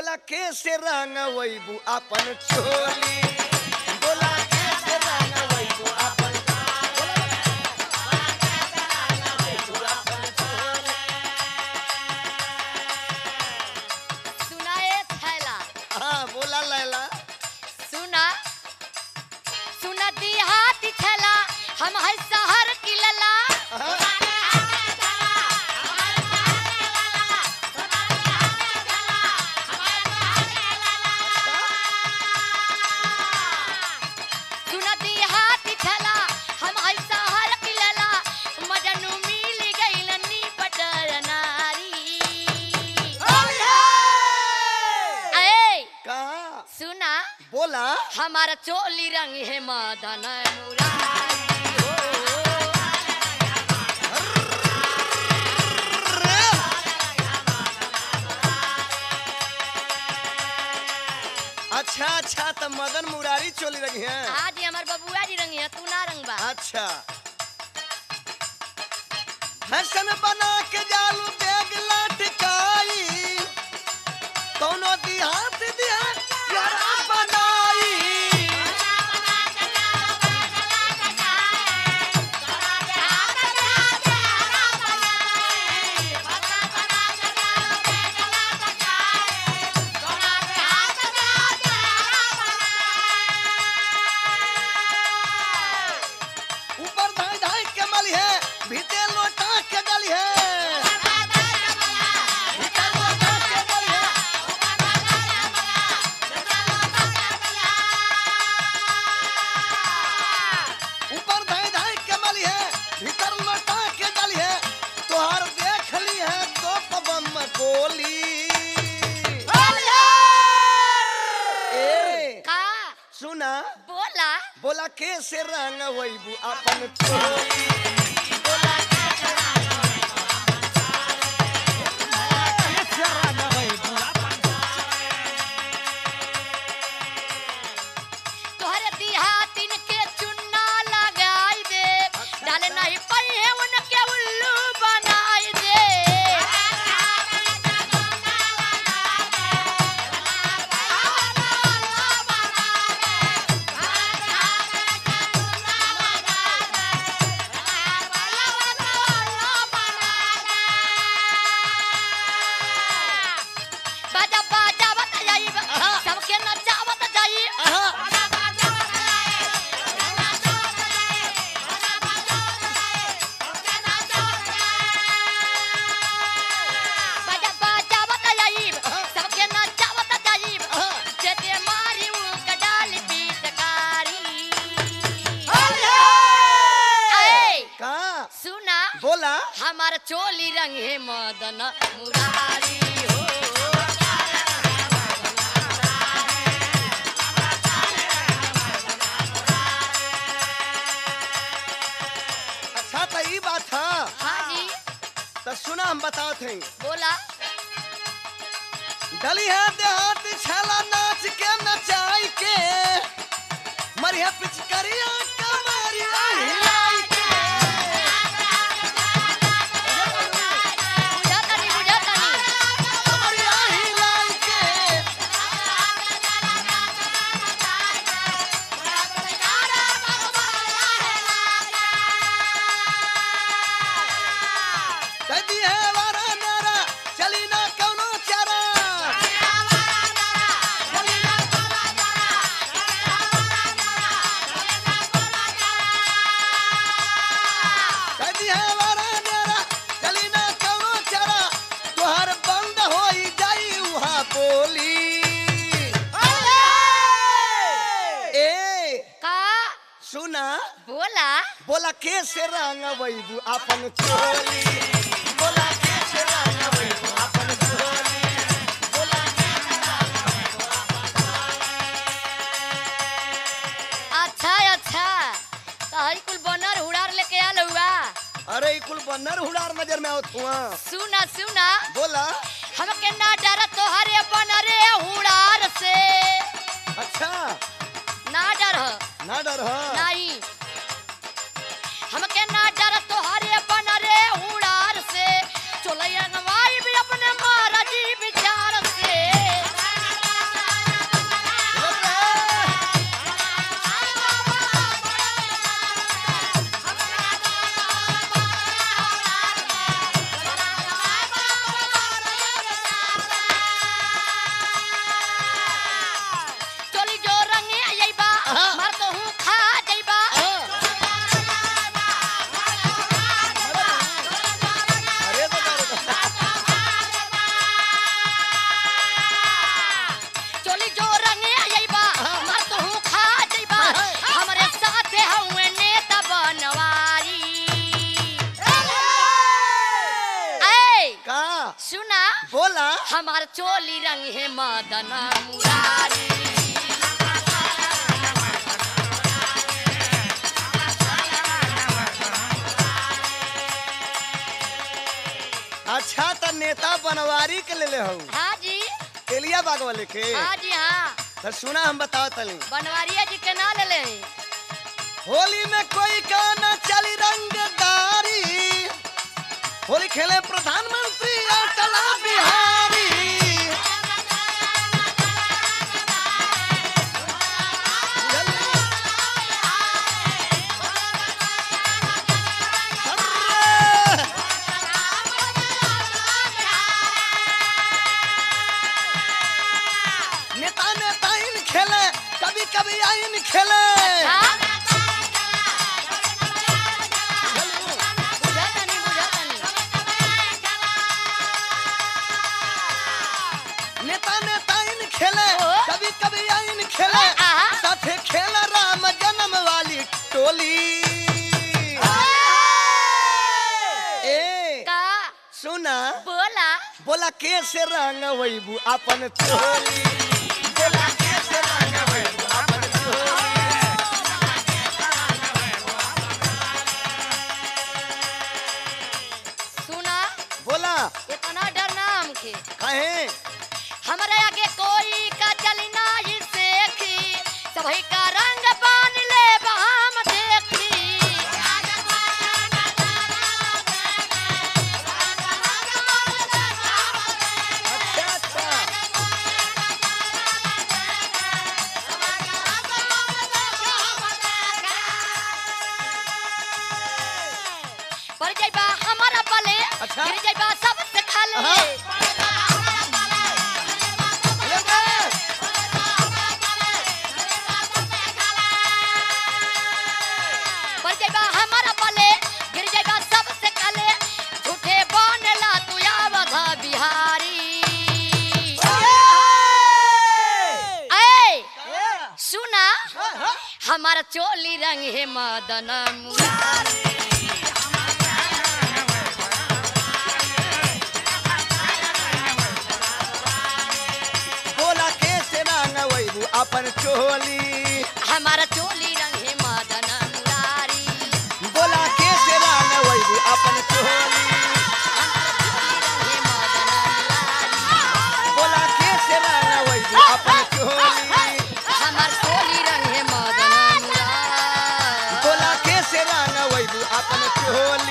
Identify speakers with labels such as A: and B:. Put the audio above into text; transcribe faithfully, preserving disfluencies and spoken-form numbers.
A: बोला कैसे रंग वैबू अपन चोली बोला कैसे रंग वैबू अपन
B: सुना ए थैला
A: हाँ बोला लैला
B: सुना सुना दी हाथ थैला हम है शहर की लला सुना दी हाथ थैला हम है शहर की लला मजनू मिल गई नन्ही पटर नारी ए
A: कहा
B: सुना
A: बोला
B: हमारा चोली रंग है मदन मुरारी हो।
A: अच्छा अच्छा तो मदन मुरारी चोली रही है
B: आज ही हमार बबुआ जी रंग है तू ना रंग बा
A: अच्छा फैशन बना के जालू बैग लटकाई कौनो दिहात दिया यारा बनाई ऊपर धाई धाई के मली है भीतर लोटा के गली है भीतर लोटा के गली है ऊपर धाई धाई के मली है भीतर लोटा के गली है तोहर देख ली है तो पबम गोली ए
B: का
A: सुना
B: बोला
A: बोला कैसे रंग वैबू अपन चोली बोला कैसे रंग वैबू अपन
B: तोहरे दिहातिन के चुन्ना लगाई दे डाले नहीं पई है उनके उल्लू बनाई दे बाजा बाजा बत जाई सबके नचावत जाई बाजा बाजा बत जाई सबके नचावत जाई जेते मारी उनका डाल बीतकारी ए
A: का
B: सुना
A: बोला
B: हमारा चोली रंग है मदन मुरारी हो
A: अच्छा तो ई बात था
B: हाँ जी
A: तो सुना हम बताते हैं
B: बोला
A: डली है देहात छला नाच के नचाई के मरिया पिचकरिया कमरिया हिलाई के
B: बुझाता नहीं बुझाता नहीं
A: कमरिया हिलाई के कदी है वारा नारा चली ना कौनो चारा कदी है वारा नारा चली ना कौनो चारा तोहर बंद होई जाई उहा बोली ए
B: का
A: सुना
B: बोला
A: बोला कैसे रंग वैबू अपन चोली बोला कैसे रंग वैबू अपन चोली बोला कैसे रंग वैबू
B: अच्छा अच्छा तहरी कुल बनर हुड़ार लेके आल हुआ
A: अरे ई कुल बन्नर हुड़ार नजर में आवत हुआ
B: सुना सुना
A: बोला
B: हमके ना डर तोहरे बनरे हुड़ार से
A: अच्छा
B: ना डर ह
A: ना डर हा
B: नहीं हमके ना डर तोहरे बनरे हुड़ार से चोलैया नवाई भी अपने महाराजी विचार से हमार चोली रंग है मदन मुरारी।
A: अच्छा तो नेता बनवारी के ले ले हो
B: हाँ जी
A: एलिया बाग वाले के।
B: हाँ जी हाँ
A: तो सुना हम बताओ तली
B: बनवारिया जी के ना ले ले।
A: होली में कोई गाना चली रंगदारी, होली खेले प्रधानमंत्री अटल बिहारी। नेता नेता इन खेले, कभी कभी आइन खेले।
B: हाँ? बुझा तनी, बुझा तनी।
A: नेता नेता इन खेले,
B: ओ?
A: कभी कभी आइन खेले।
B: आहा।
A: साथे खेल राम जन्म वाली टोली। ए
B: का
A: सुना
B: बोला
A: बोला कैसे रंग वैबू अपन चोली। बोला कैसे रंग वैबू अपन चोली।
B: सुना
A: बोला
B: इतना डर ना हमके।
A: कहे
B: हमारे आगे कोई का चली ना ही सेखी, सभी का रंग बान ले बहाम देखी।
A: अच्छा अच्छा
B: पर जाइबा हमारा पले
A: अच्छा।
B: गिर जाइबा सबसे खाले।
A: हाँ। ले बे।
B: पर जाइबा हमारा पले गिर जाइबा सबसे खाले। झूठे बनला तू आवधा बिहारी। ए सुना
A: हाँ, हाँ।
B: हमारा चोली रंग है मदन मुरारी।
A: बोला कैसे रंग वैबू अपन चोली।
B: हमारा चोली रंग है मदन मुरारी।
A: बोला कैसे रंग वैबू अपन चोली। बोला कैसे रंग वैबू अपन चोली।
B: हमार चोली रंग है मदन मुरारी।
A: बोला कैसे रंग वैबू अपन चोली।